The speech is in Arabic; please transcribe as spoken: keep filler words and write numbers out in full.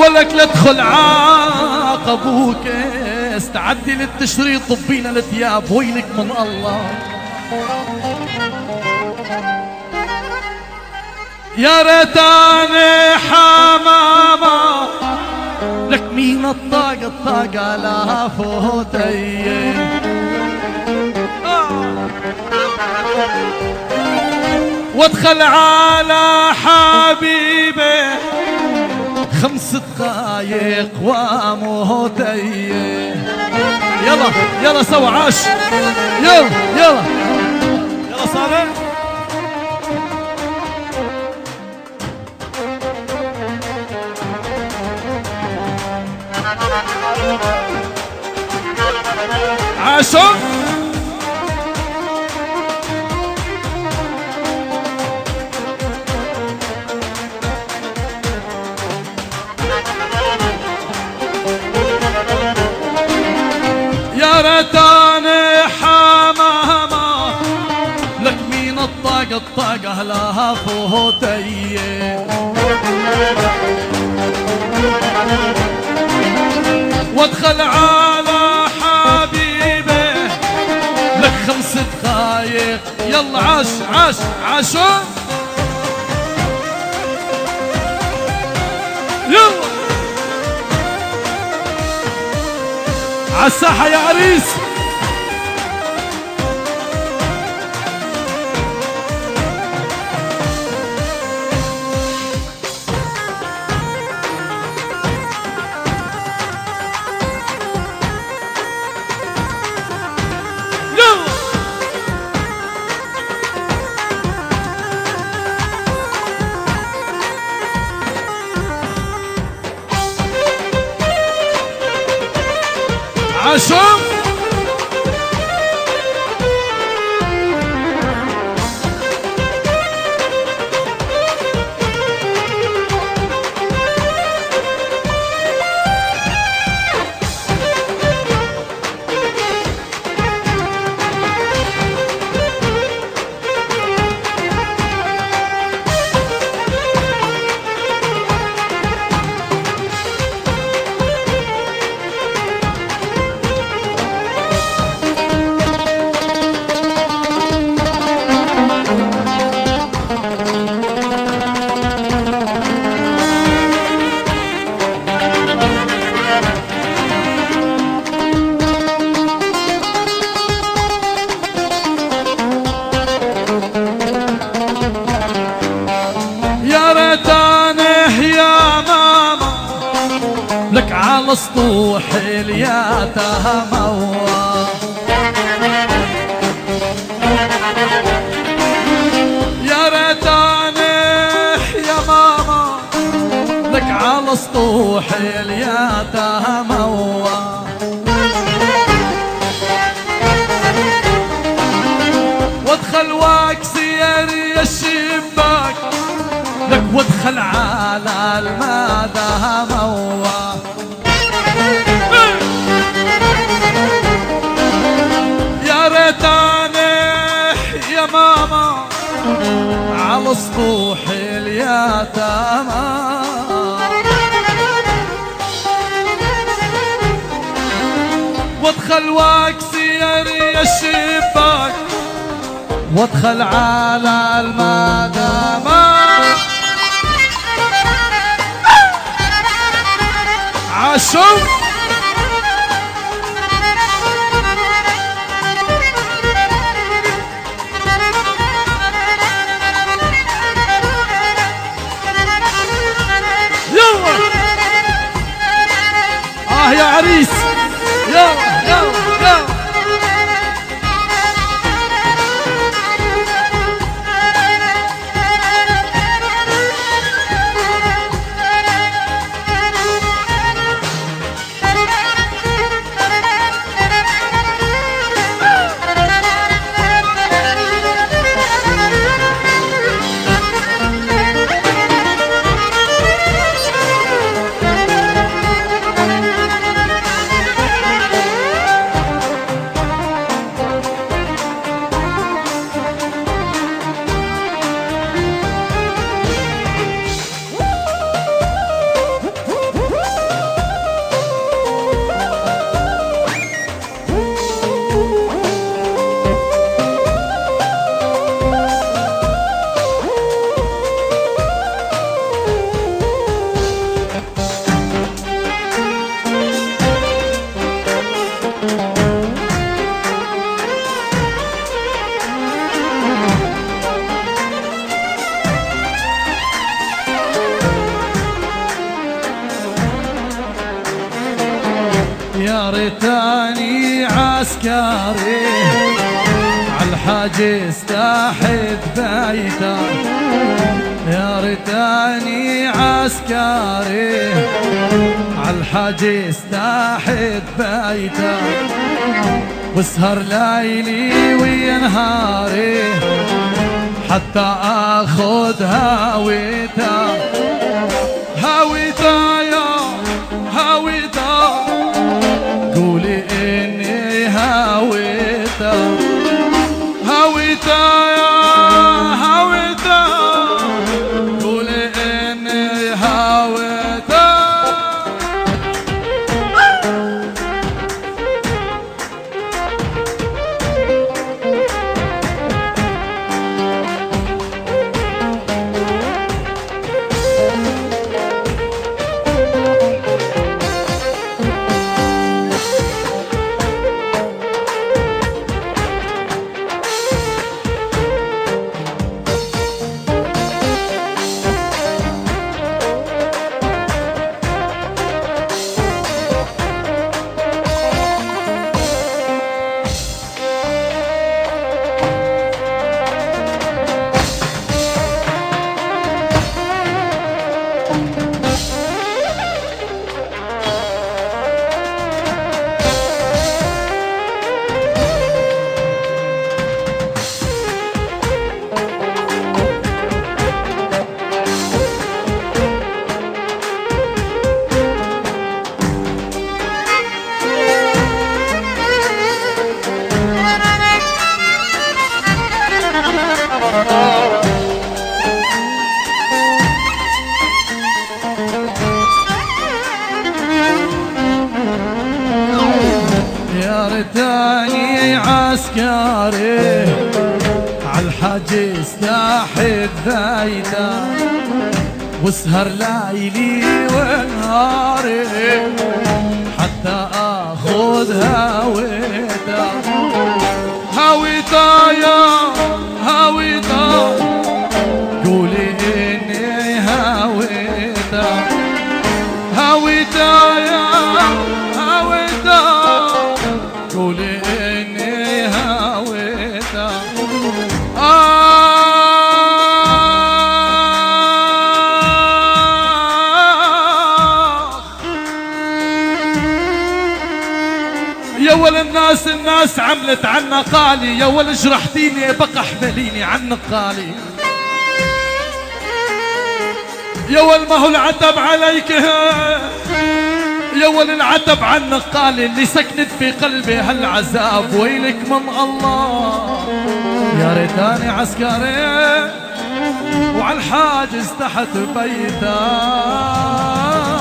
ولك لا تدخل عاق ابوك، استعدي للتشريط طبينا الثياب، ويلك من الله. يا ريتاني حمامة لك مين الطاق الطاقة لا فوتي، وادخل على حبيبي خمس دقايق واموتي. يلا يلا سوا عاش، يلا يلا يلا صالح. عاشوا يا ريتاني حمامة لك مين الطاق الطاقة لها فوتي، وادخل على حبيبي لك خمس دقايق. يلا عاش عاش عاشوا يلا عالساحة يا عريس. عاشوا لك على سطوح اليتامى، يا ريتاني يا ماما لك على سطوح اليتامى، وادخل واكسر يا الشباك لك، وادخل على المدامى، يا ريتاني يا ماما على سطوح اليتامى، وادخل واكسر يا الشباك، وادخل على المدامى. عاشوا يلا اه يا عريس يلا يلا يلا يا ريتاني عسكري عالحاجز تحت بيته، يا ريتاني عسكري عالحاجز تحت بيته، واسهر ليلي ويا نهاري حتى اخذ هاويته، هاويته يا هاويته قولي اني هاويته، هاويته يا هاويته قولي اني هاويته. يا ريتاني عسكري عالحاجز تحت بيته، واسهر ليلي ونهاري حتى اخذ هاويته، هاويته يا هاويته قولي اني هاويته، هاويته يا هاويته قولي اني هاويته. آه يا ول الناس الناس عملت عنا قالي، يا ول جرحتيني بقى احمليني عنك قالي، يا ول ما هو العتب عليك، يا ول العتب عنك قالي اللي سكنت في قلبي هالعذاب، ويلك من الله. يا ريتاني عسكري وعالحاجز تحت بيته،